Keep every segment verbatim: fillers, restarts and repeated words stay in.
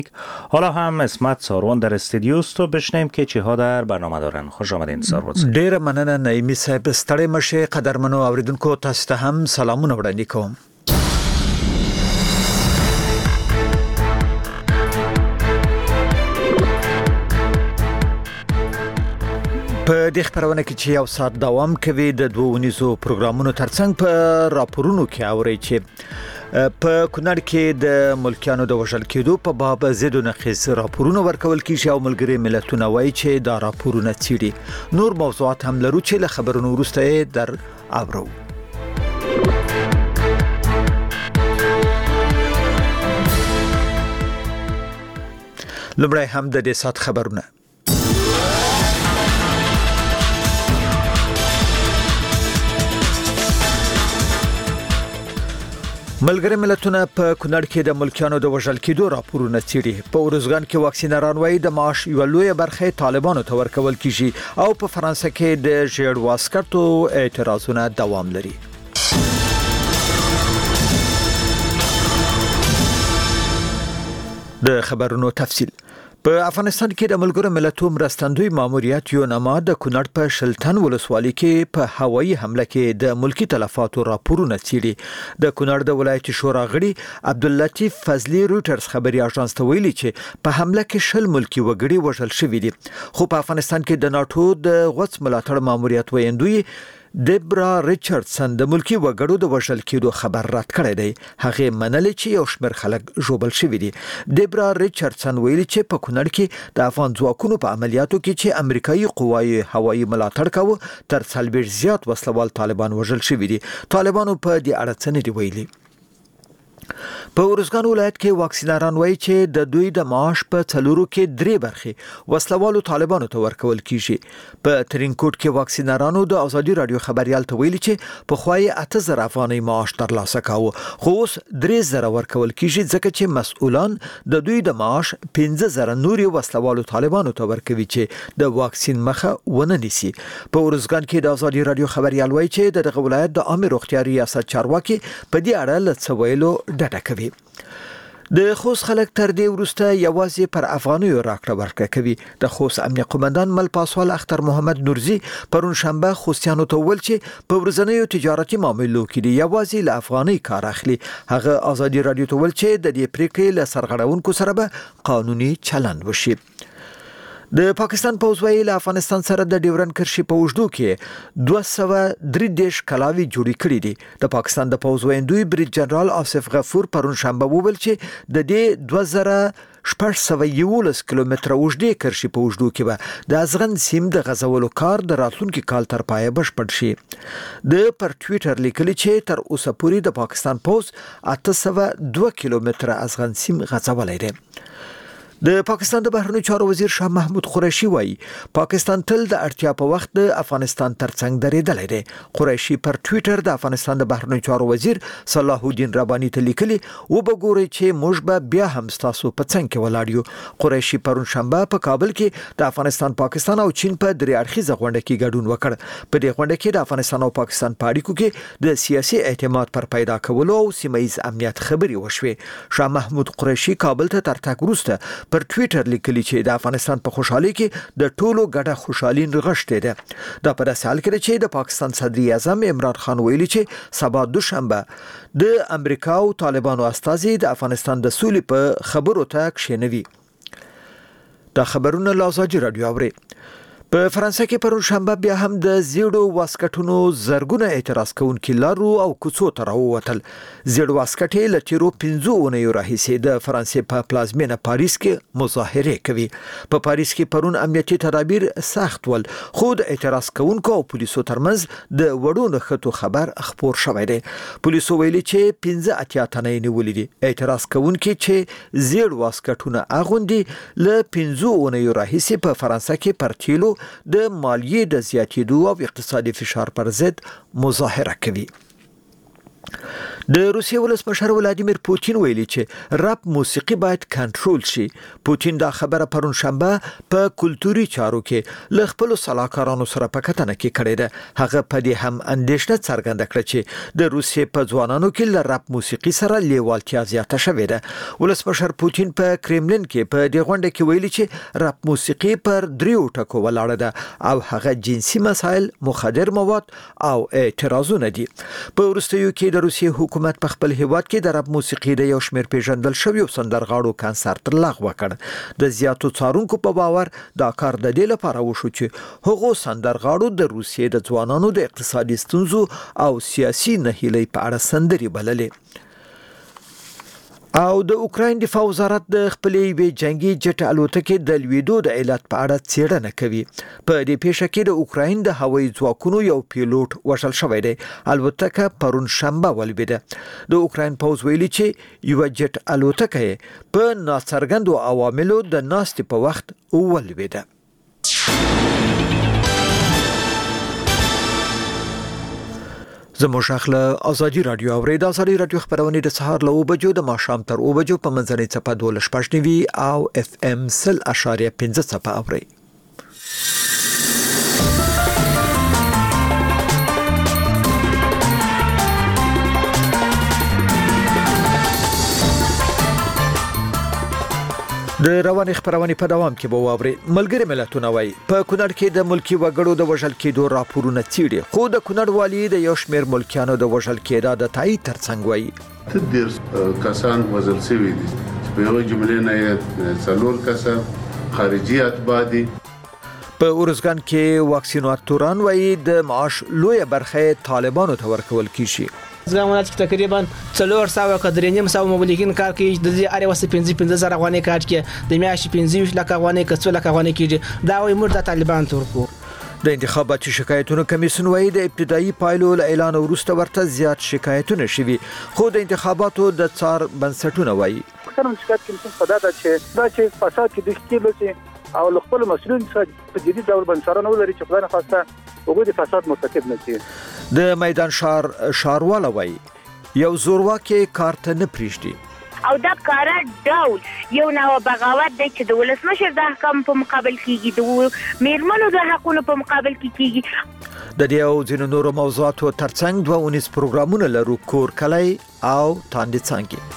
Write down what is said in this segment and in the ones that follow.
حالا هم اسمت ساروان در استودیوست و بشنیم که چی ها در برنامه دارن. خوش آمدین ساروان. ډیر مننه نعیمی صاحب. ستړی مشه. قدرمنو اوریدونکو تاسو ته هم سلامونه وړاندې کوم. په دې خبرونه کې چې یو ساعت دوام کوي د دوه ونیزو پروګرامونو ترڅنګ په راپورونو کې اوري چې په کونړ کې د ملکیانو د وژل کېدو په باب زید و نقیص راپورونه ورکول کیږي او ملګری ملتونه وایي چې دا راپورونه څېړي. نور موضوعات هم لرو چې له خبرونو وروسته در اورو. لومړی هم د دې سات خبرونه. ملګری ملتونه په کونړ کې د ملکیانو د وژل کېدو راپورونه څېړي. په اروزګان کې واکسینران وایي د معاش یو لوی برخه طالبانو ته ورکول کیږي او په فرانسه کې د ژیړ واسکټو اعتراضونه دوام لري. د خبرونو تفصیل. په افغانستان کې د ملګرو ملتونو مرستندوی ماموریت یونما د کونړ په شلتن ولسوالۍ کې په هوایي حمله کې د ملکی تلفاتو راپورونه څېړي. د کونړ د ولایتي شورا غړي عبداللطیف فضلی روټرز خبري اژانس ته ویلي چې په حمله کې شل ملکی وګړي وژل شوي دي. خو په افغانستان کې د ناتو د غوڅ ملاتړ ماموریت ویندوی دیبرا ریچاردسن د ملکی وګړو د وژل کېدو خبر رد کړی دی. هغه منلې چې یو شمېر خلک ژوبل شوي دي. دیبرا ریچاردسن ویلي چې په کونړ کې د افغان ځواکونو په عملیاتو کې چې امریکایي قواوی هوایي ملاتړ کاوه تر څلوېښت زیات وسلوال طالبان وژل شوي دي. طالبانو په دې اړه څه نه دي ویلي. په اروزګان ولایت کې واکسینران وایي چې د دوی د معاش په څلورو کې درې برخې وسلوالو طالبانو ته ورکول کیږي. په ترینکوټ کې واکسینرانو د ازادي رادیو خبريال ته ویلي چې په خوای اته زره افغاني معاش ترلاسه کاوه خو اوس درې زره ورکول کیږي ځکه چې مسؤلان د دوی د معاش پنځه زره نوري وسلوالو طالبانو ته ورکوي چې د واکسین مخه ونه نیسي. په اروزګان کې د ازادي رادیو خبريال وایي چې دغه ولایت د عامه روغتیا ریاست چارواکي په دې اړه لڅویلو ډډه کوي. د خوست خلک تر دې وروسته یوازې پر افغانیو راکړه ورکړه کوي. د خوست امنیه قومندان مل پاسوال اختر محمد نورزی پرون شنبه خوستیانو ته ویل چې په ورځنیو تجارتي معاملو کې دی یوازې له افغاني کار اخلي. هغه ازادي رادیو ته ویل چې د دې پریکړې له سرغړونکو سره به قانوني چلند وشي. د پاکستان پوځ ویل افغانستان سره د ډیورن کرښې په وژدو کې دوه سوه درې دېرش کلاوي جوړې کړې دي. د پاکستان د پوځ ویندوی بریج جنرال آصف غفور پرون شنبه وویل چې د دې دوه زره شپږ سوه یولس کیلومتره اوږدې کرښې په وژدو کې به د ازغن سیم د غځولو کار د راتلونکي کال تر پایه بشپړ شي. د پر ټویټر لیکلي چې تر اوسه پورې د پاکستان پوځ اته سوه دوه کیلومتره ازغن سیم غځولی دی. د پاکستان د بهرنیو چارو وزیر شاه محمود قریشي وایي پاکستان تل د اړتیا په وخت د افغانستان ترڅنګ درېدلی دی. قریشي پر ټویټر د افغانستان د بهرنیو چارو وزیر صلاح الدین رباني ته لیکلي و به ګورئ چې موږ به بیا هم ستاسو په څنګ کې ولاړ یو. قریشي پرون شنبه په کابل کې د افغانستان پاکستان او چین په درې اړخیزه غونډه کې ګډون وکړ. په دې غونډه کې د افغانستان او پاکستان په اړیکو کې د سیاسي اعتماد پر پیدا کولو او سیمه ییز امنیت خبرې وشوې. شاه محمود قریشي کابل ته تر تګ وروسته پر ټویټر لیکلي چې د افغانستان په خوشحالي کې د ټولو ګډه خوشحالي نغښتې ده. دا په داسې حال کې چې د پاکستان صدر اعظم عمران خان ویلي چې سبا دوشنبه د امریکا او طالبانو استازي د افغانستان د سولې په خبرو ته کښېنوي. دا خبرونه له ازادي رادیو اوري. په فرانسه کې پرون شنبه بیا هم د زیړو واسکټونو زرګونه اعتراض کوونکي لارو او کوڅو ته راووتل. زیړ واسکټې له تیرو پنځو اونیو راهیسې د فرانسې په پلازمینه پاریس کې مظاهرې کوي. په پاریس کې پرون امنیتي تدابیر سخت ول خو د اعتراض کوونکو او پولیسو ترمنځ د وړو نښتو خبر خپور شوی دی. پولیسو ویلي چې پنځه اتیا تنه یې نیولي دي. اعتراض کوونکي چې زیړ واسکټونه اغوندي له پنځو اونیو راهیسې په فرانسه کې پر تیلو د مالیې د زیاتېدو او اقتصادي فشار پر ضد مظاهره کوي. د روسیې ولسمشر ولادیمیر پوتین ویلي چې رپ موسیقي باید کنټرول شي. پوتین دا خبره پرون شنبه په کلتوري چارو کې له خپل صلاحکارانو سره په کتنه کې کړې ده. هغه په دې هم اندېښنه څرګنده کړه چې د روسیې په ځوانانو کې له رپ موسیقي سره لیوالتیا زیاته شوې ده. ولسمشر پوتین په کرملین کې په دې غونډه کې ویلي چې رپ موسیقي پر دریو ټکو ولاړه ده او هغه جنسي مسایل، مخدر مواد او اعتراضونه دي. په وروستیو کې د روسیې حکومت په خپل هیواد کې د رپ موسیقي د یو شمېر پیژندل شویو سندرغاړو کنسرت لغوه کړ. د زیاتو څارونکو په باور دا کار د دې لپاره وشو چې هغو سندرغاړو د روسیې د ځوانانو د اقتصادي ستونزو او سیاسي نهیلۍ په اړه سندرې بللې. او د اوکراین دفاع وزارت د خپلې وی جنگي جټ الوتکې د لویدو د علت په اړه څېړنه کوي. په دې پیښه کې د اوکراین د هوایي ځواکونو یو پیلوټ وژل شوی دی. الوتکه پرون شنبه ولویده. د اوکراین پوځ ویلي چې یو جټ الوتکه په ناڅرګندو عواملو د ناستې په وخت ولویده. زموږ اخله ازادي رادیو اورید. ازادي رادیو خبرونه د سهار له وبجو د ماښام تر وبجو په منځنۍ چپه دولس پښنوي او اف ام سل اشاریه پنځه چپه اوري. د رواني خبرونه په دوام کې به واوري. ملګری ملتونه وایي په کونړ کې د ملکی وګړو د وژل کېدو راپورونه څیړي، خو د کونړ والی د یو شمېر ملکیانو د وژل کېدا د تایید ترڅنګ وایي تدیر کسان وژل شوي دي. په یو جملې نه څلور کسان خارجي اتباع دي. په اورزګان کې واکسیناتوران وایي د معاش لوی برخه طالبانو ته ورکول کیږي. زګام ولایت کې تقریبا څلور سوه کډرینیم سو مبلغین کار کوي. د دې اړ وسه پنځه پنځه زره افغانۍ کار کوي. د میاشتې پنځه لک افغانۍ کڅو لک افغانۍ کیږي. دا وایي موږ د طالبان تورکو. د انتخاباتي شکایتونو کمیسیون وایي د ابتدایي پایلو اعلان وروسته ورته زیات شکایتونه شوي، خو د انتخاباتو د څار بنسټونه وایي څنګه شکایت کمیسیون په دا چې دا چې فساد کې د ښکیلو او خپل مسؤلین څخه په جدي ډول بنسټونه ولري چې خدای نه خواسته وګړي د فساد مرتکب نه شي. د میدان شهر شارواله وایي یو زورواکي کارته نه پریږدي او دا کار ډول یو نو بغاوت دی چې د ولسمشر د احکام په مقابل کېږي، د میرمنو د حقوقو په مقابل کې کېږي. د دې او ځینو نورو موضوعاتو ترڅنګ دوه ونیس پروګرامونه لرو، کور کلی او تاندې څنګه.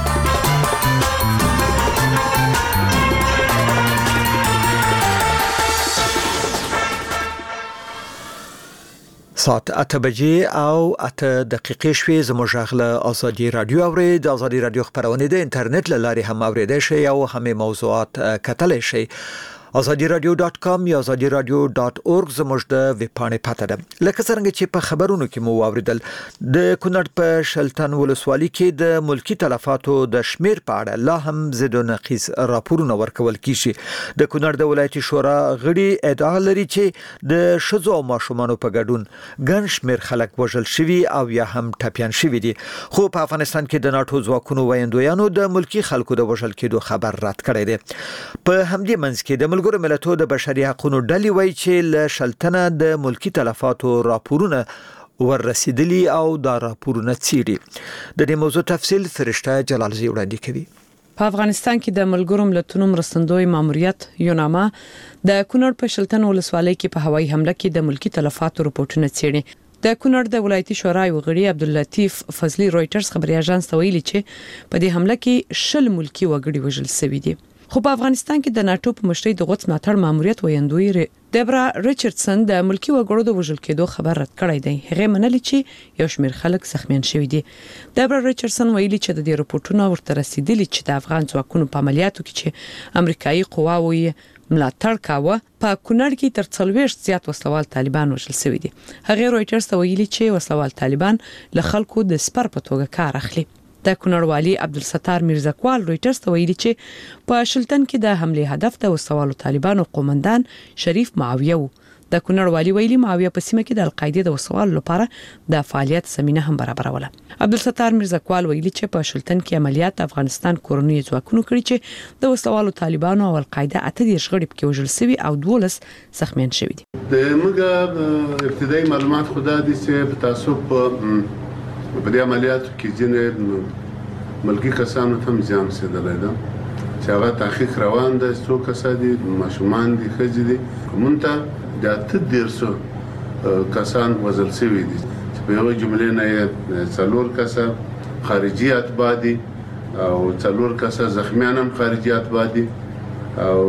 ساعت اته بجې او اته دقیقې شوې. زموږ غږ ازادي رادیو اورید. د ازادي رادیو خبرونه د انټرنیټ له لارې هم اوریدای شئ او هم موضوعات کتلای شئ. ازادي رادیو ډاٹ کام یا ازادي رادیو ډاٹ اورګ زموږ د ویب پاڼې پته ده. لکه څنګه چې په خبرونو کې مو واوریدل، د کونړ په شلتن ولسوالۍ کې د ملکی تلفاتو د شمیر په اړه لا هم زید او نقیص راپورونه ورکول کیږي. د کونړ د ولایتي شورا غړي ادعا لري چې د شذو او ماشومانو په ګډون ګڼ شمیر خلک وژل شوي او یا هم ټپيان شوي دي، خو په افغانستان کې د ناټو ځواکونو وایندویانو د ملکی خلکو د وژل کېدو خبر رد کړی دی. په همدې منځ کې د ملګرو ملتونو د بشري حقوقو ډلې وایي چې له شلتنه د ملکی تلفاتو راپورونه ورسېدلي او دا راپورونه څیړي. د دې موضوع تفصیل فرشته جلالزی وړاندې کوي. په افغانستان کې د ملګرو ملتونو مرستندوی ماموریت یوناما د کونړ په شلتن ولسوالۍ کې په هوایي حمله کې د ملکی تلفاتو راپورونه څیړي. د کونړ د ولایتي شورا غړي عبداللطیف فضلی رويټرز خبري اژانس ته ویلي چې په دې حمله کې شل ملکی وګړي وژل شوي دي. خو په افغانستان کې د ناټو په مشرۍ د غوڅ ملاتړ ماموریت ویندوی دبرا ریچارډسن د ملکی وګړو د وژل کېدو خبر رد کړی دی. هغه منلي چې یو شمېر خلک زخمیان شوي دي. دبرا ریچارډسن ویلي چې د دې راپورټونو ورته رسیدلي چې د افغان ځواکونو په عملیاتو کې چې امریکایي قواوی ملاتړ کاوه په کونړ کې تر څلوېښت زیات وسلوال طالبان وژل شوي دي. هغه رويټرز ته ویلي چې وسلوال طالبان له خلکو د سپر په توګه کار اخلي. د کونړ والی عبدالستار میرزاکوال رويټرز ته ویلي چې په شلتن کې د حمله هدف د وسوالو طالبانو قومندان شریف معاویه وو. د کونړ والی ویلي معاویه په سیمه کې د القاعده د وسوالو لپاره د فعالیت زمينه هم برابروله. عبدالستار میرزاکوال ویلي چې په شلتن کې عملیات افغانستان کورنۍ ځواکونو کړی چې د وسوالو طالبانو او القاعده اته دیرش غړي پکې وژل شوي او دولس زخمیان شوي دي. د موږ ابتدایي معلومات خدا دي چې په تاسو په په دې عملیاتو کې ځینې ملکی کسانو ته زیان رسېدلی ده چې هغه تحقیق روان ده، څو کسان دي، ماشومان دي، ښځې دي. موږ ته د اته دېرشو کسان وژل شوي دي چې په یوه جملې نه یې څلور کسه خارجي اتباع دي او څلور کسه زخمیان هم خارجي اتباع دي او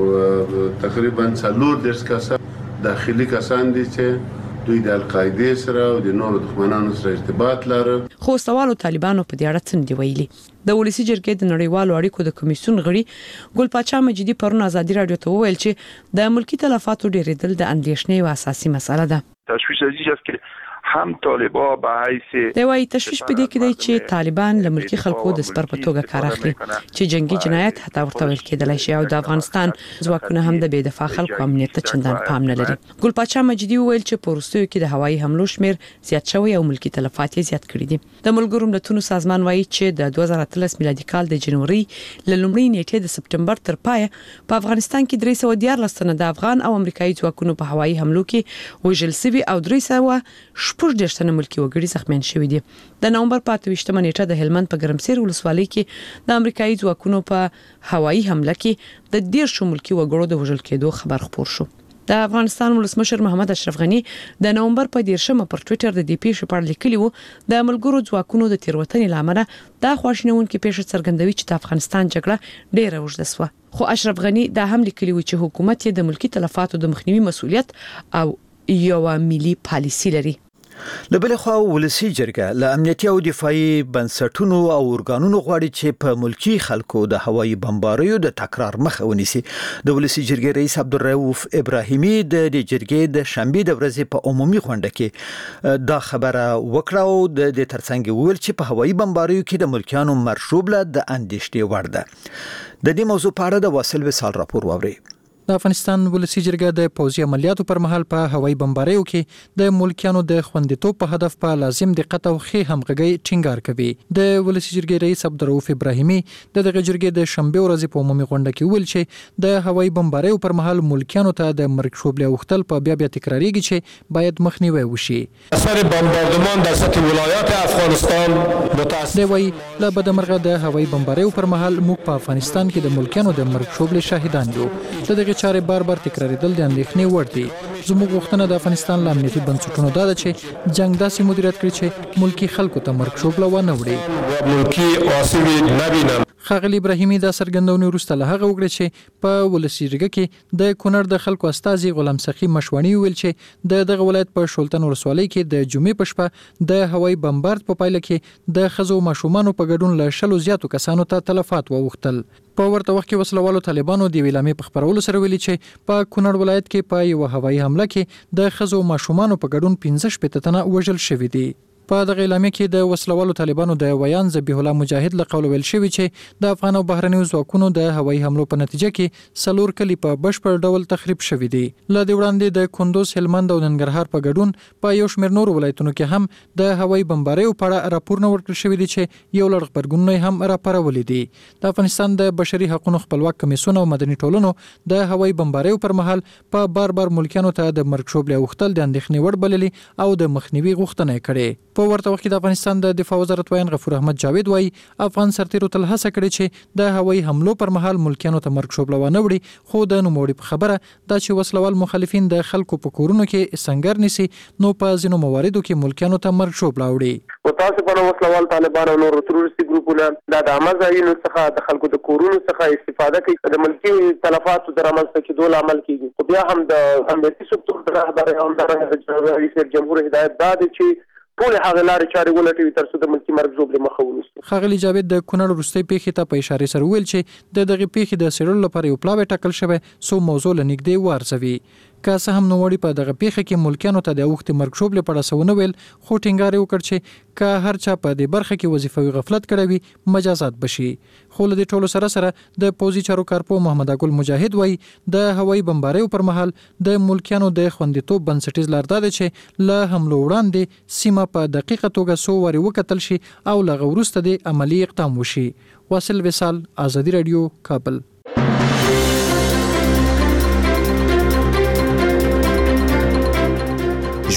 تقریبا څلور دېرش کسه داخلي کسان دي چې دوی د القاعده سره او د نورو دښمنانو سره ارتباط لري. خو سوالو طالبانو په دې اړه څه دی ویلي. د ولسی جرګې د نړیوالو اړیکو د کمیسیون غړي ګل پاچا مجیدي پرون ازادي رادیو ته وویل چې د ملکی تلفاتو ډیرېدل د اندېښنې او اساسي مسله ده. تشویش از اینجاست که هم طالبان به حیث دی وايي تشویش پدې کې دی چې طالبان له ملکی خلکو د سپر په توګه کار اخلي چې جنگي جنایت حتی ورته ویل کېدلای شي او د افغانستان ځواکونه هم د بې دفاع خلکو امنیت ته چندان پام نه لري. ګل پاچا مجیدي وویل چې په وروستیو کې د هوایي حملو شمیر زیات شوی او ملکی تلفات یې زیات کړي دي. د ملګرو ملتونو سازمان وايي چې د دوه زره اتلس میلادي کال د جنوري ل لومړۍ نیټې د سپټمبر تر پای په افغانستان کې درې سوه دیارلس تنه د افغان او امریکایي ځواکونو په هوایي حملو کې وژل شوي او درې سوه شپږ دېرش تنه ملکی وګړي زخمیان شوي دي. د نومبر په اته ویشتمه نیټه د هلمند په ګرمسیر ولسوالۍ کې د امریکایي ځواکونو په هوایي حمله کې د دیرشو ملکی وګړو د وژل کېدو خبر خپور شو. د افغانستان ولسمشر محمد اشرف غنی د نومبر په دیرشمه پر ټوئیټر د دې پیښې په اړه لیکلی و د ملګرو ځواکونو د تیروتنې لامل دا خواشینونکې پیښه څرګندوي چې د افغانستان جګړه ډېره اوږده شوه. خو اشرف غنی دا هم لیکلی و چې حکومت یې د ملکی تلفاتو د مخنیوي مسؤلیت او یو ملي پالیسي لري. لبل خو ولسی جرګه له امنیتي او دفاعي بنسټونو او ارګانونو غواړي چې په ملکی خلکو د هوایي بمباریو د تکرار مخه ونیسي. د ولسی جرګې رئیس عبدالرؤف ابراهیمي د جرګې د شنبه د ورځې په عمومي غونډه کې دا خبره وکړه او د ترڅنګ ویل چې په هوایي بمباریو کې د ملکیانو مرشوب له د اندېښنې وړ ده. د دې موضوع په اړه د واصل وصال راپور واوري. د افغانستان ولسی جرګه د پوځي عملیاتو پر مهال په هوایي بمباریو کې د ملکیانو د خوندیتوب په هدف په لازم دقت او ښه همغږي ټینګار کوي. د ولسی جرګې رئیس عبدالرؤف ابراهیمي د دغه جرګې د شنبه ورځې په عمومي غونډه کې ویل چې د هوایي بمباریو پر مهال ملکیانو ته د مرګ شوبله وختل په بیا بیا تکراریږي چې باید مخنیوي وشي. اثر بمباردمان در سطح ولایات افغانستان متأسف دی وايي له بدمرغه د هوایي بمباریو پر مهال موږ په افغانستان کې د ملکیانو د مرګ شوبله شاهدان یو. دغه چارې بار بار تکرارېدل د اندېښنې وړ دي. زموږ غوښتنه د افغانستان له امنیتي بنسټونو دا ده چې جنگ داسې مدیریت کړي چې ملکی خلکو ته مرګ شوبله ونه وړي. ملکی آسیبی نبینم. ښاغلي ابراهیمي دا څرګندونه وروسته له هغه وکړه چې په ولسی جرګه کې د کونړ د خلکو استازي غلام سخي مشوانی ویل چې د دغه ولایت په شولتن ولسوالۍ کې د جمعې په شپه د هوایي بمبارد په پایله کې د ښځو او ماشومانو په ګډون له شلو زیاتو کسانو ته تلفات واوښتل. په ورته وخت کې وسلوالو طالبانو د ویلامې په خبرولو سره ویلي چې په کونړ ولایت کې په یو هوایي حمله کې د ښځو او ماشومانو په ګډون پنځه شپېته تنه وژل شوي دي. په دغه اعلامیه کې د وسلوالو طالبانو د ویان ذبیح الله مجاهد له قوله ویل شوی چې د افغان او بهرنیو ځواکونو د هوایي حملو په نتیجه کې څلور کلی په بشپړ ډول تخریب شوي دي. له دې وړاندې د کندوز، هلمند او ننګرهار په ګډون په یو شمېر نورو ولایتونو کې هم د هوایي بمباریو په اړه راپورونه ورکړل شوي دي چې یو لړ غبرګونونه هم راپارولي دي. د افغانستان د بشري حقوقو خپلواک کمیسیون او مدني ټولنو د هوایي بمباریو پر مهال په بار بار ملکیانو ته د مرګ شوبله وختل د اندېښنې وړ بللي او د مخنیوي غوښتنه کړې. په ورته وخت کې د افغانستان د دفاع وزارت وایي غفور احمد جاوید وایي افغان سرتیرو تل هڅه کړې چې د هوایي حملو پر مهال ملکیانو ته مرګ شوبله ونه وړي. خو د نوموړي په خبره دا چې وسلوال مخالفین د خلکو په کورونو کې سنگر نیسي نو په ځینو مواردو کې ملکیانو ته مرګ شوبله وړي. متاسفانه وسلوال طالبان او نور تروریستي ګروپونه د عامه ځایونو څخه د خلکو د کورونو څخه استفاده کوي د ملکي تلفاتو د رامنځته کېدو لامل کیږي. خو بیا هم د امنیتي سکتور د رهبر او د رئیس جمهور هدایت دا دی چې ټول هغه لارې چارې ولټوي تر څو د ملکي مرګ ژوبلې مخه ونیسي. ښاغلي جاوید د کونړ وروستۍ پیښې ته په اشاره سره ویل چې د دغه پیښې د څېړلو لپاره یو پلاوی ټاکل شوی څو موضوع له نږدې وارزوي. که څه هم نوموړي په دغه پیښه کې ملکیانو ته د اوښتې مرګ شوبلې په اړه څه ونه ویل خو ټینګار یې وکړ چې که هر چا په دې برخه کې وظیفوي غفلت کړی وي مجازات بشي. خو له دې ټولو سره سره د پوځي چارو کارپو محمد اګل مجاهد وایي د هوایي بمباریو پر مهال د ملکیانو د خوندیتوب بنسټیز لار دا دی چې له حملو وړاندې سیمه په دقیقه توګه څو وارې وکتل شي او له هغه وروسته د عملي اقدام وشي. واصل وصال، ازادي رادیو، کابل.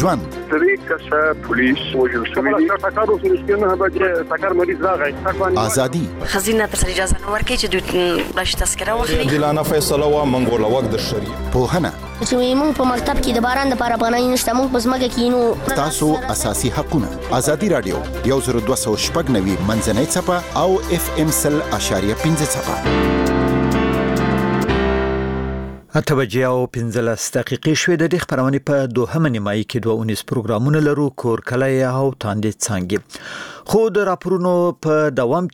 ژوند درې کسه پولیس وژل شوي دي ټاکارو سره به ټاکار مریض راغی ازادي خزینه تر اجازه نه ورکړي چې دوی بلش تذکره واخلي عادلانه فیصله وا منګول وخت د شریعت پوهنه چې موږ په مکتب کې د باران د لپاره پناه نشته موږ په ځمکه کې نو تاسو اساسي حقونه ازادي رادیو یو زر دوه سوه شپږ نوي منځنۍ څپه او اف ام سل اشاریه پنځه څپه اته بجې او پنځلس دقیقې شوې د دې خبرونه په دوهمه نیمایي کې دوه اونیز پروګرامونه لرو کور کلی او تاندې څنګه خو د راپورونو په دوام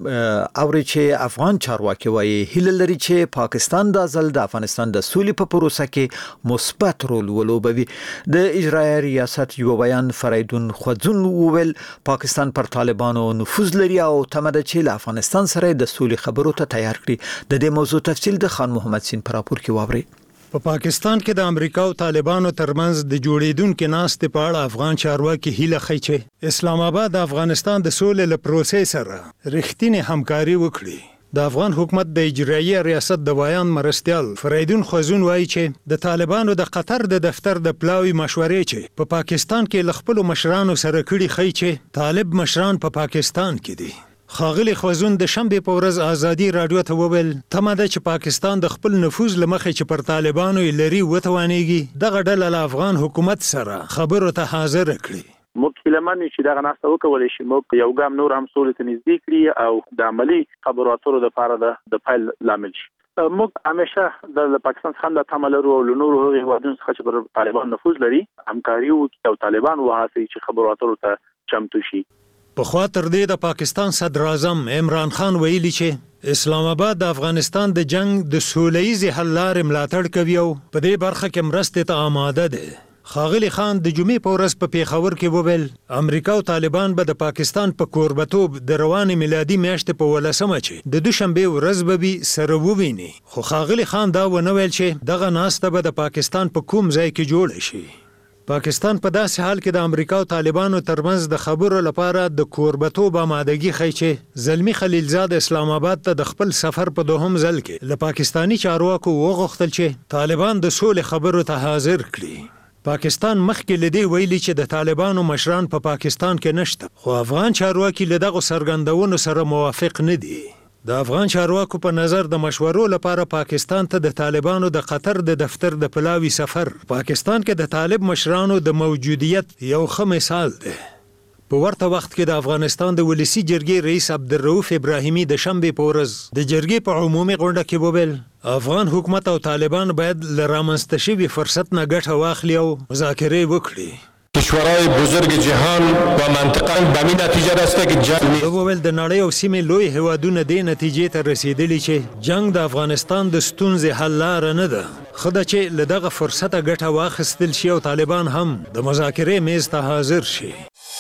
کې اوري چې افغان چارواکي وایي هیله لري چې پاکستان د ځل د افغانستان د سولې په پروسه کې مثبت رول ولوبوي د اجرایي ریاست یو بیان فریدون خوځون وویل پاکستان پر طالبانو نفوذ لري او تمه چې له افغانستان سره د سولې خبرو ته تیار کړي د دې موضوع تفصیل د خان محمد سین پر راپور کې واوري په پا پاکستان کې د امریکا او طالبانو ترمنځ د جوړیدونکو ناستې په اړه افغان چارواکي هیله کوي چې اسلام آباد د افغانستان د سولې له پروسې سره رښتینی همکاري وکړي. د افغان حکومت د اجرایي ریاست د وایان مرستیال فریدون خوځون وایي چې د طالبانو د قطر د دفتر د پلاوی مشورې چې په پا پاکستان کې ل خپل مشرانو سره کړي خي چې طالب مشران په پا پاکستان کې دي. خاغلی خوځون د شنبه په ورځ ازادي رادیو ته وویل تمه ده چې پاکستان د خپل نفوذ لمخې چې پر طالبانو لري وتوانېږي دغه ډله له افغان حکومت سره خبرو ته حاضر کړي. موږ هیلهمن چې دغه ناسته وکولای شي موږ یو ګام نور هم سولې ته نږدې کړي او د عملی خبرو اترو لپاره د فایل لامل شي. موږ همیشه د پاکستان څخه د تمه لرو او نور هغه هیوادونو څخه چې پر طالبان نفوذ لري همکاري وکړي او طالبان وهڅوي چې خبرو اترو ته چمتو شي. په خوا تر دې د پاکستان صدر اعظم عمران خان ویلي چې اسلام آباد د افغانستان د جنگ د سوله‌ییزې حل لارې ملاتړ کوي او په دې برخه کې مرستې ته آماده ده. خاغلی خان د جمعې په ورځ په پیښور کې وویل امریکا او طالبان به د پاکستان په کوربتوب د روان میلادي میاشتې په ولسمه چې د دوشنبه ورځ به به سره وویني. خو خاغلی خان دا ونه ویل چې دغه ناسته به د پاکستان په کوم ځای کې جوړ شي. پاکستان په داسې حال کې د امریکا او طالبانو ترمنځ د خبرو لپاره د کوربتوب آمادګي ښیي چې زلمی خلیلزاد اسلام آباد ته د خپل سفر په دوهم ځل کې له پاکستانی چارواکو وغوښتل چې طالبان د سولې خبرو ته حاضر کړي. پاکستان مخکې لدی ویلي چې د طالبانو مشران په پا پاکستان کې نشته خو افغان چارواکي له دغه سرګندونو سره موافق نه دي. د افغان چارواکو په نظر د مشورو لپاره پاکستان ته د طالبانو د قطر د دفتر د پلاوی سفر پاکستان کې د طالب مشرانو د موجودیت یو ښه مثال دی. په ورته وخت کې د افغانستان د ولسی جرګې رئیس عبدالرؤف ابراهیمی د شنبه په ورځ د جرګې په عمومي غونډه کې وویل افغان حکومت او طالبان باید له رامنځته شوي فرصت نه ګټه واخلي او مذاکرې وکړي. کشورهای بزرگ جهان و منطقه به این نتیجه رسیده که جنگ وویل د نړۍ او سیمې لوی هیوادونه دې نتیجې ته رسیدلي چې جنگ د افغانستان د ستونزې حل لاره نه ده. ښه ده چې له دغه فرصته ګټه واخیستل شي او طالبان هم د مذاکرې میز ته حاضر شي.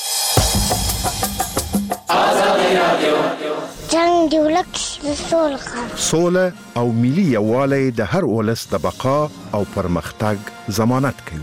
جنگ د ولک د سولې سوله او ملي یووالی د هر ولس د بقا او پرمختګ ضمانت کوي.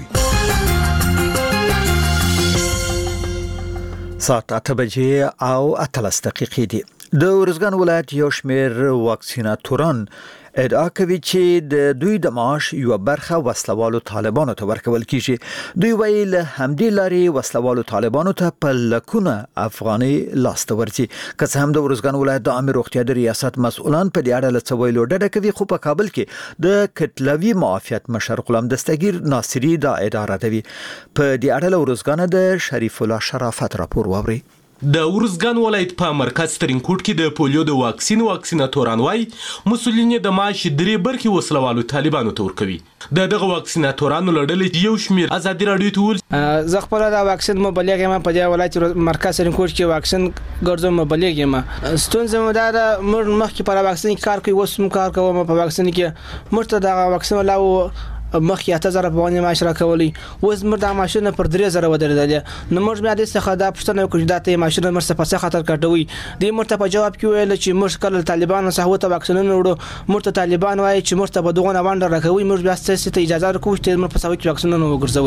ساعت اته بجې او اتلس دقیقې دي. د ارزګان ولایت یو شمېر واکسیناتوران ادعا کوي چې د دوی د معاش یو برخه وسلوالو طالبانو ته ورکول کیږي. دوی ویلي له همدې لارې وسلوالو طالبانو ته په لکونه افغاني لاسته ورځي. که څه هم د ارزګان ولایت د عامه روغتیا د ریاست مسؤلان په دې اړه له څه ویلو ډډه کوي خو په کابل کې د کتلوي معافیت مشر غلام دستگیر ناصري دا ادعا ردوي. په دې اړه له ارزګان د شریف الله شرافت راپور واوري. د ارزګان ولایت په مرکز ترینکوټ کې د پولیو د واکسین واکسیناتوران وای مسولین د معاش درې برخې وسلوالو طالبانو ته ورکوي. د دغه واکسیناتورانو لړل یو شمیر ازادي رادیو ته ول زه خپل د واکسین مبلغ یم په دې ولایت مرکز ترینکوټ کې واکسین ګرځم مبلغ یم. ستونزه مو دا مر مخکې پر واکسین کار کوي وسم کار کوم په واکسین کې مرته د واکسین لاو مخکې اته زره په باندې معاش راکولي اوس مر د ماشين پر درې زره ودرېدل. نو موږ بیا د څخه دا پښتنه وکړو دا ته ماشين مر څه په څه خطر کټوي. د مرته په جواب کې ویل چې موږ کله طالبانو څخه ته واکسینونه وړو مرته طالبان وایي چې مرته په دغه وانډ راکوي موږ بیا څه ته اجازه ورکوو چې موږ په سوي واکسینونه وګرځوي.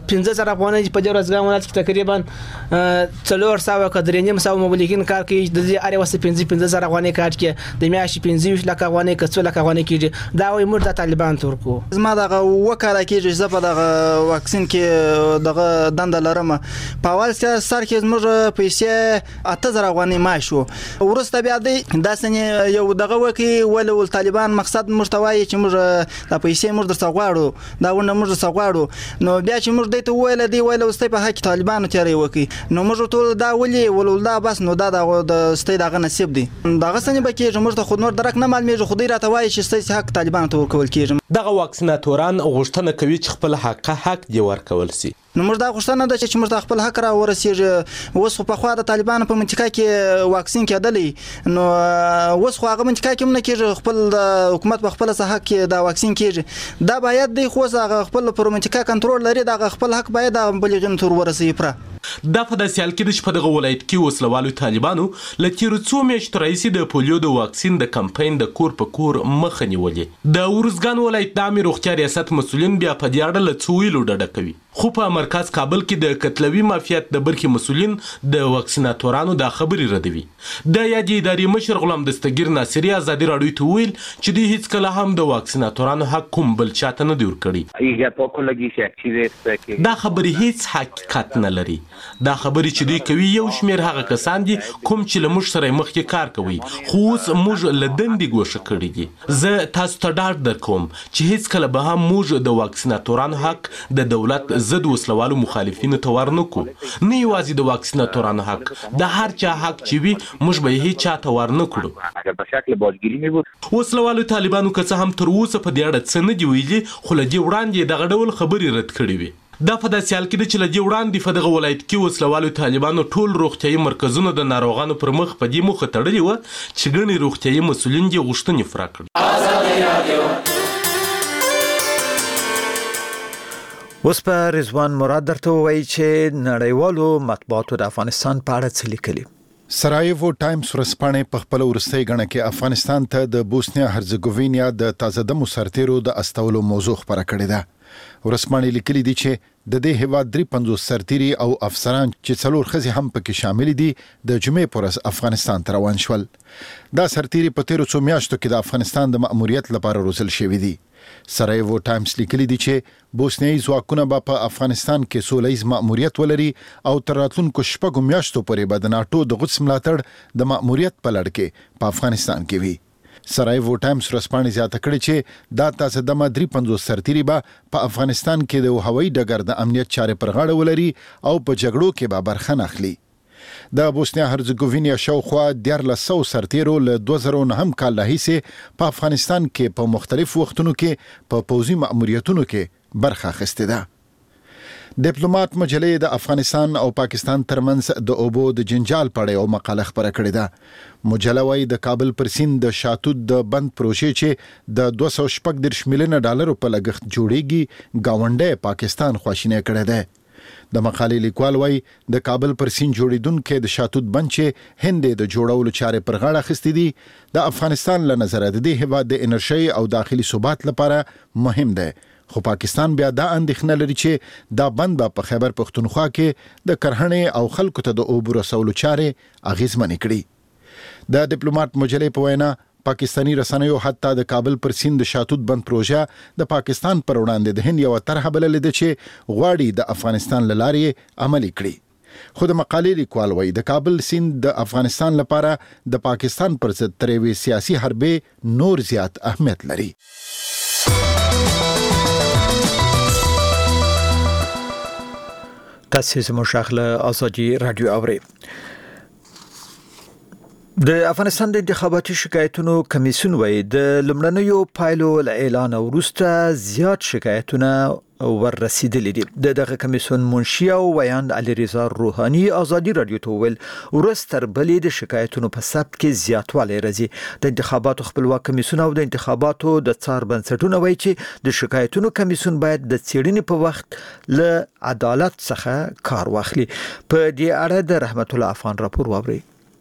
پنځه زره افغانۍ په دې ورځ ولایت کې تقریبا څلور سوه کډرې نیم سوه مبلغین کار کوي د دې اړ وسه پنځه پنځه زره افغانۍ کار کوي د میاشتې پنځه لک افغانۍ کڅو لک افغانۍ کیږي دا وایي موږ د طالبان تورکو زما دغه وکاله کېږي زه په دغه واکسین کې دغه دنده لرم په اول سر کې موږ پیسې اته زره افغانۍ معاش وو ورسته بیا دی داسې یو دغه وکی ول طالبان مقصد مرتوي چې موږ د پیسې موږ درڅ غواړو دا ونه موږ درڅ غواړو نو بیا چې موږ دته ویل دی ویل واستې په حق طالبانو تیری وکی نو موږ ټول دا ولي ولول دا بس نو دا د ستې دغه نصیب دی دغه سنې بکیږي موږ ته خود نور درک نه معلومیږي خو دې راته وایي چې ستې حق طالبانو ته ورکول کیږي دغه واکسیناتوران غوښتنه کوي چې خپل حق حق دی ورکول سي نو موږ دا غوښتنه ده چې موږ خپل حق را ورسیږي اوس په خوا د طالبانو په منطقه کې واکسین کېدلی نو اوس خو هغه منطقه کې نه کېږي خپل حکومت په خپل حق کې دا واکسین کېږي دا باید دی خو هغه خپل پر منطقه کنټرول لري دا خپل حق باید د بلغین تر ورسي پر دا په داسې حال کې چې په دغه ولایت کې وسلوالو طالبانو له تیرو څو میاشتو راهیسې د پولیو د واکسین د کمپاین د کور په کور مخه نیولې د ورزګان ولایت د عامې روغتیا ریاست مسؤلین بیا په دې اړه له څه ویلو ډډه کوي خو په مرکز کابل کې د کتلوي مافیات د برخې مسؤلین د واکسیناتورانو دا خبرې ردوي د یادې ادارې مشر غلام دستګیر ناصري ازادي راډیو ته ویل چې دوی هیڅ کله هم د واکسیناتورانو حق کوم بل چاته نه دی ورکړی دا خبرې هیڅ حقیقت نه لري دا خبرې چې دوی کوي یو شمیر هغه کسان دي کوم چې له موږ سره مخکې کار کوي خو اوس موږ له دندې ګوښه کړي دي زه تاسو ته ډاډ درکوم چې هیڅ کله به هم موږ د واکسیناتورانو حق د دولت ضد وسلوالو مخالفینو ته ورنکو نه یوازې د واکسیناتورانو حق د هر چا حق چې وي موږ به یې هیڅ چاته ورنکړو وسلوالو طالبانو که څه هم تر اوسه په دې اړه څه نه دي ویلي خو له دې وړاندې دغه ډول خبرې رد کړې وي دا په داسې حال کې ده چې له دې وړاندې په دغه ولایت کې وسلوالو طالبانو ټول روغتیایي مرکزونه د ناروغانو پر مخ په دې موخه تړلي وه چې ګڼې روغتیایي مسؤلین یې غوښتنې پوره کړي اوس په رضوان مراد درته وایي چې نړیوالو مطبوعاتو د افغانستان په اړه څه لیکلي سرایوو ټایمز ورځپاڼې په خپل وروستۍ غڼه کې افغانستان ته د بوسنیا هرزګوینیا د تازه دمو سرتیرو د استولو موضوع خبره کړې ده ورځپاڼې لیکلي دي چې د دې هیواد درې پنځوس سرتیري او افسران چې څلور ښځې هم پکې شامل دي د جمعې پر ورځ افغانستان ته روان شول دا سرتیري په تیرو څو میاشتو کې د افغانستان د مأموریت لپاره روزل شوي دي سرایوو ټایمز لیکلي دي چې بوسنیایي ځواکونه به په افغانستان کې سوله ییز مأموریت ولري او تر راتلونکو شپږو میاشتو پورې به د ناټو د غوڅ ملاتړ د مأموریت په لړ کې په افغانستان کې وي سرایوو ټایمز ورځپاڼې زیاته کړې چې دا تاسو د مدري پنځوس سرتیري به په افغانستان کې د هوایي ډګر د امنیت چارې پر غاړه ولري او په جګړو کې به برخه نه اخلي د بوسنیا هرزګوینیا شاوخوا دیارلس سو سرتیرو له دوه زره نهم کال راهیسې په افغانستان کې په مختلفو وختونو کې په پوځي مأموریتونو کې برخه اخیستې ده ډیپلوماټ مجلې د افغانستان او پاکستان ترمنځ د اوبو د جنجال په اړه یو مقاله خپره کړې ده مجله وايي د کابل پر سیند د شاتود د بند پروژې چې د دوه سوه شپږ دېرش میلیونه ډالرو په لګښت جوړیږي گاونډي پاکستان خواشینی کړی دی د مقالې لیکوال وايي د کابل پر سیند جوړیدونکو د شاتود بند چې هند د جوړولو چارې پر غاړه اخیستې دي د افغانستان له نظره د دې هیواد د انرژي او داخلي ثبات لپاره مهم دی خو پاکستان بیا دا اندېښنه لري چې دا بند به په خیبر پښتونخوا کې د کرهڼې او خلکو ته د اوبو رسولو چارې اغیزمنې کړي د ډیپلوماټ مجلې په وینا پاکستانی رسنیو حتی د کابل پر سیند د شاتود بند پروژه د پاکستان پر وړاندې د هند یو طرحه بللې ده چې غواړي د افغانستان له لارې عملي کړي خو د مقالې لیکوال وایي د کابل سیند د افغانستان لپاره د پاکستان پر ضد تر یوې سیاسي حربې نور زیات اهمیت لري تاسو زموږ شغله ازادي رادیو اوري د افغانستان د انتخاباتي شکایتونو کمیسیون وایي د لمړنیو پایلو اعلان وروسته زیات شکایتونه وررسیدلې دي د دغه کمیسیون منشي او ویاند علي رضا روحاني ازادي رادیو ته ویل ورستر بلې د شکایتونو په ثبت کې زیاتوالی راځي د انتخاباتو خپلواک کمیسیون او د انتخاباتو د څار بنسټونو وایي چې د شکایتونو کمیسیون باید د څېړنې په وخت له عدالت څخه کار واخلي په دې اړه د رحمت الله افغان راپور واوري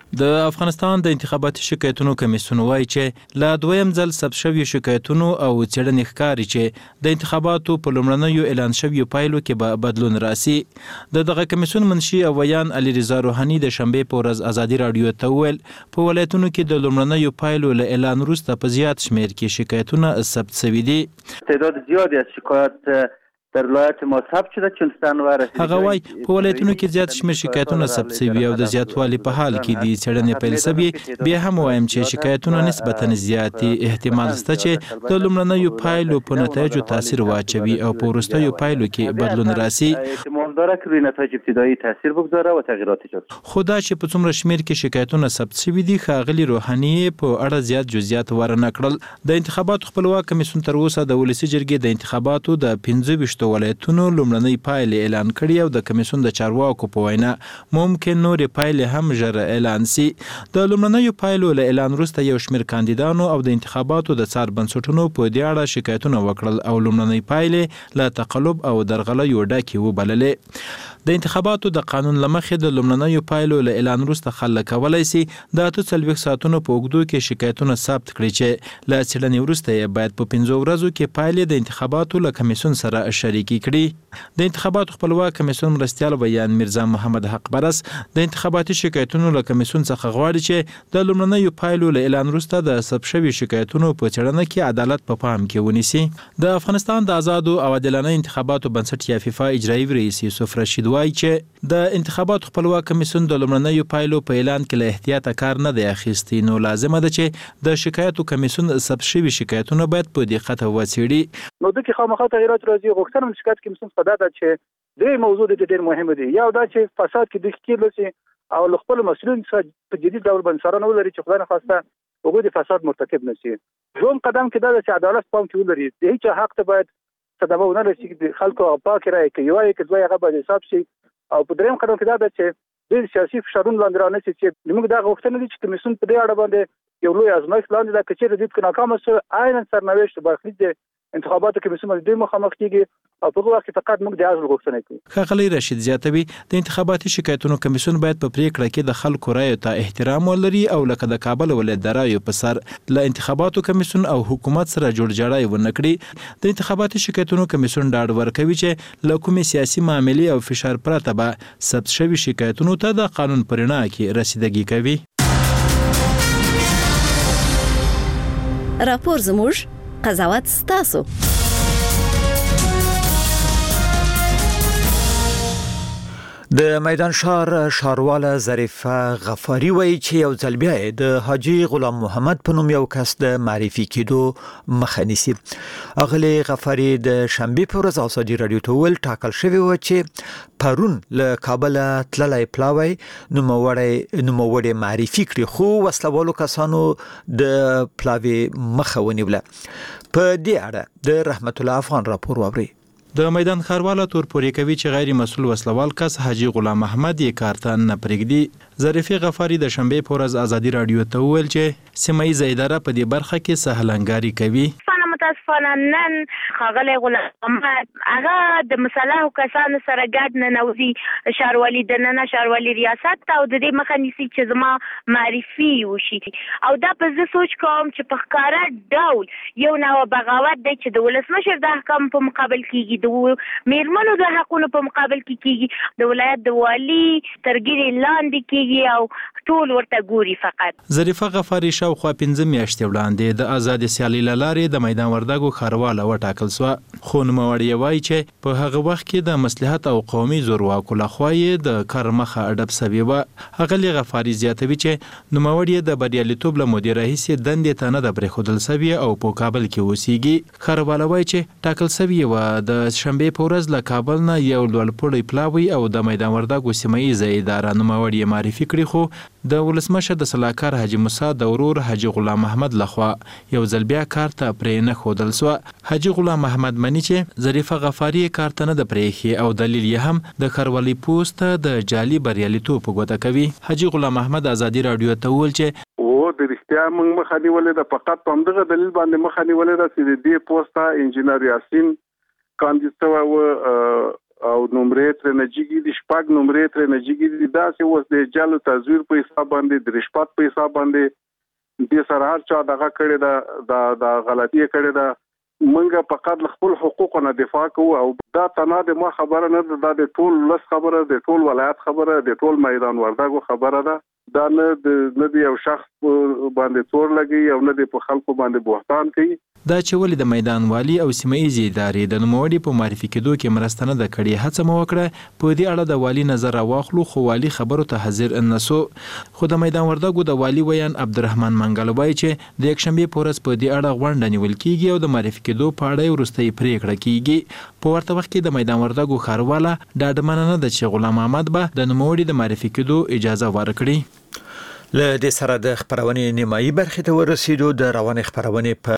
د افغانستان د انتخاباتي شکایتونو کمیسیون وایي چې لا دویم ځل ثبت شوي شکایتونو او څېړنې ښکاري چې د انتخاباتو په لومړنیو اعلان شویو پایلو کې به بدلون راسي. د دغه کمیسیون منشي او ویان علي رضا روحاني د شنبې په ورځ ازادي راډیو ته وویل په ولایتونو کې د لومړنیو پایلو له اعلان وروسته په زیات شمېر کې شکایتونه ثبت شوي دي. تعداد زیادی از شکایت در ولایت ما ثبت شده چون سنوار هغه وایي په ولایتونو کې زیات شمېر شکایتونه ثبت شوي او د زیاتوالي په حال کې دي. څېړنې پیل شوي. بیا هم وایم چې شکایتونه نسبتا زیات دي. احتمال شته چې د لومړنیو پایلو په نتایجو تاثیر واچوي او په وروستیو پایلو کې بدلون راسي. احتمال داره که روی نتایج ابتدایی تاثیر بگذاره و تغییرات ایجاد کنه. خو دا چې په څومره شمېر کې شکایتونه ثبت شوي دي ښاغلي روحاني په اړه زیات جزئیات ورنه کړل. د انتخاباتو خپلواک کمیسیون تر اوسه د ولسي جرګې د انتخاباتو د پنځه ویشتو ولایتونو لومړنۍ پایلې اعلان کړي او د کمیسیون د چارواکو په وینا ممکن نورې پایلې هم ژر اعلان سي. د لومړنیو پایلو له اعلان وروسته یو شمېر کاندیدانو او د انتخاباتو د څار بنسټونو په دې اړه شکایتونه وکړل او لومړنۍ پایلې له تقلب او درغلیو ډکې وبللې. د انتخاباتو د قانون له مخې د لومړنیو پایلو له اعلان وروسته خلک کولی سي د اته څلوېښت ساعتونو په اوږدو کې شکایتونه ثبت کړي چې له څېړنې وروسته یې باید په پنځو ورځو کې پایلې د انتخاباتو له کمیسیون سره شریکې کړي. د انتخاباتو خپلواک کمیسیون مرستیال ویان میرزا محمد حق برس د انتخاباتي شکایتونو له کمیسیون څخه غواړي چې د لومړنیو پایلو له اعلان وروسته د ثبت شوي شکایتونو په څېړنه کې عدالت په پام کې ونیسي. د افغانستان د آزادو او عادلانه انتخاباتو بنسټ یا فیفا اجرایي رئیس یوسف رشید وایي چې د انتخاباتو خپلواک کمیسیون د لومړنیو پایلو په اعلان کې له احتیاطه کار نه دی اخیستی. نو لازمه ده چې د شکایتو کمیسیون ثبت شوي شکایتونه باید په دقت وڅېړي. نو د کې خامخا تغییرات راځي. غوښتنه د شکایت کمیسیون په دا ده چې درې موضوع د ډېر مهمه دي. یو دا چې فساد کې د ښکیل لسی او له خپل مسؤلین څخه په جدي ډول بنسارانه ولري چې خدای نه خواسته وګړي د فساد مرتکب نشي. دوم قدم کې دا چې عدالت پام کې ولري. د هیڅ حق ته باید صدمه ونه رسي چې خلکو پاک راي کوي یو کې دوی هغه باید حساب شي. او په دریم قدم کې دا ده چې د سیاسي فشارونو لاندې رانه شي چې موږ دا غوښتنه دي چې کمیسیون په دې اړه باندې یو لوی ازمایښت لاندې دا کچېره دې کې ناکام شو عین سرنوشت برخلیک د انتخاباتو کمیسیون د مخامخ کیږي او په هغه وخت کې فقط موږ د ازل غوښتنه کوو. ښاغلی رشید زیاتوي د انتخاباتي شکایتونو کمیسیون باید په پریکړه کې د خلکو رایو ته احترام ولري او لکه د کابل ولایت د رایو په سر له انتخاباتو کمیسیون او حکومت سره جوړجاړی ونه کړي. د انتخاباتي شکایتونو کمیسیون ډاډ ورکوي چې له کومې سیاسي معاملې او فشار پرته به ثبت شوي شکایتونو ته د قانون په رڼا کې رسیدګي کوي. راپور زموږ قضاوت ستاسو. د میدان شهر شارواله ظریفه غفاری وایي چې یو ځل بیا د حاجی غلام محمد په نوم یو کس د معرفي کېدو مخه نیسي. اغلی غفاری د شنبې په ورځ ازادي راډیو ته ویل ټاکل شوی و چې پرون له کابل تللی پلاوی نوموړی نوموړی معرفي کړي خو وسلوالو کسانو د پلاوی مخه ونیوله. په دې اړه د رحمت الله افغان راپور واوري. د میدان ښارواله تور پورې کوي چې غیر مسؤل وسلوال کس حاجی غلام محمد یې کار ته نه پرېږدي. ظریفه غفاری د شنبې په ورځ ازادي راډیو ته وویل چې سیمه ییزه اداره په دې برخه کې سهلنګاري کوي. متاسفانه نن ښاغلی غلام محمد هغه د مصالحو کسانو سره ګډ ننوځي ښاروالي دننه ښاروالي ریاست ته او د دې مخه نیسي چې زما معرفي وشي. او دا په زه سوچ کوم چې په ښکاره ډول یو نوع بغاوت دی چې د ولسمشر د احکامو په مقابل کېږي، د میرمنو د حقونو په مقابل کې کېږي، د ولایت د والي تر ګیرې لاندې کېږي او ټول ورته ګوري. فقط ظریفه غفاری شاوخوا پنځه میاشتې وړاندې د ازادې سیالۍ له لارې د میدان وردګو ښارواله وټاکل سوه. خو نوموړی وایي چې په هغه وخت کې د مصلحت او قومي زورواکو لخوا یې د کار مخه ډب سوې وه. ښاغلي غفاري زیاتوي چې نوموړی د بریالیتوب له مودې راهیسې دندې ته نه ده پرېښودل سوې او په کابل کې اوسیږي. ښارواله وایي چې ټاکل سوې وه د شنبې په ورځ له کابل نه یو لوړپوړی پلاوی او د میدان وردګو سیمه ییزه اداره نوموړی یې معرفي کړي، خو د ولسمشر د سلاکار حاجي موسی د ورور حاجي غلام محمد لخوا یو ځل بیا کار ته پرې نه ښودل سوه. حاجي غلام محمد مني چې ظریفه غفاري کار ته نه ده پرېښي او دلیل یې هم د ښاروالۍ پوسټ د جعلي بریالیتوب په ګوته کوي. حاجي غلام محمد ازادي راډیو ته وویل چې و د رښتیا موږ مخه نیولې ده، فقط په همدغه دلیل باندې مخه نیولې ده چې د دې پوسټه انجینر یاسین کاندید شوی و او نمرې تر نجیږي د شپږ نمرې تر نجیږي د داسې اوس د جلو تزویر په حساب باندې د رشوت په حساب باندې د سرهار چا دغه کړي دا د غلطي کړي دا منګه فقط خپل حقوق نه دفاع کوو او دا تنه د ما خبره نه ده د ټول لس خبره د ټول ولایت خبره د ټول میدان وردګو خبره ده دا نه د نه دی یو شخص باندې تور لګي او نه د په خلکو باندې بوختان کوي دا چې ولې د میدان والی او سیمه ایزي ادارې د نوموړي په معرفي کېدو کې مرسته نه ده کړې هڅه مو وکړه په دې اړه د والی نظر واخلو خو والی خبرو ته حاضر نسو خو د میدان وردګو د والی ویان عبدالرحمن منګل وایي چې د یکشنبه په ورځ په دې اړه غونډه نیول کیږي او د معرفي کېدو په اړه وروستۍ پریکړه کیږي په ورته وخت کې د میدان وردګو ښارواله ډاډمنه نه ده چې غلام احمد به د نوموړي د معرفي کېدو اجازه ورکړي. له دې سره د خبرونې نیمایي برخې ته ورسېدو د روانې خبرونې په